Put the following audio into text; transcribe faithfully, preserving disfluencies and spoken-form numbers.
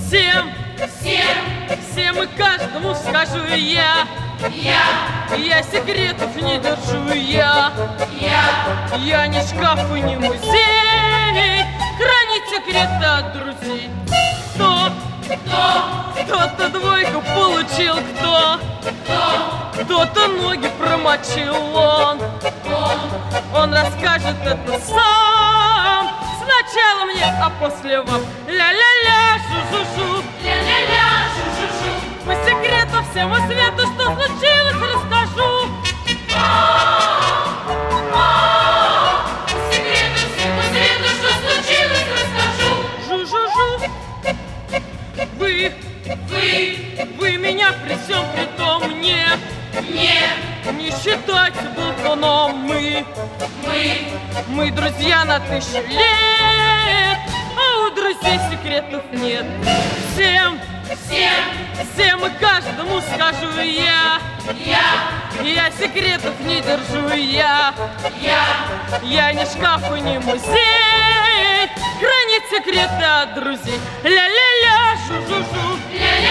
Всем, всем, всем и каждому скажу я. Я, я секретов не держу я. Я, я не шкаф и не музей, хранить секреты от друзей. Кто, кто, кто-то двойку получил, кто, кто, кто-то ноги промочил, он, он, он расскажет это сам. Сначала мне, а после вам. Ля-ля-ля, жу-жу-жу, ля-ля-ля, жу-жу-жу. по секрету всему свету, что случилось, расскажу. По секрету всему свету, что случилось, расскажу. Жу-жу-жу. Вы, Вы, вы меня при всем при том не, не, не считайте болтуном. Мы, мы, мы друзья на тысячу лет, а у друзей секретов нет. Всем, всем, всем и каждому скажу я. я, Я секретов не держу я. я, Я не шкаф и не музей, хранить секреты от друзей. Ля-ля-ля, жу-жу-жу, ля-ля.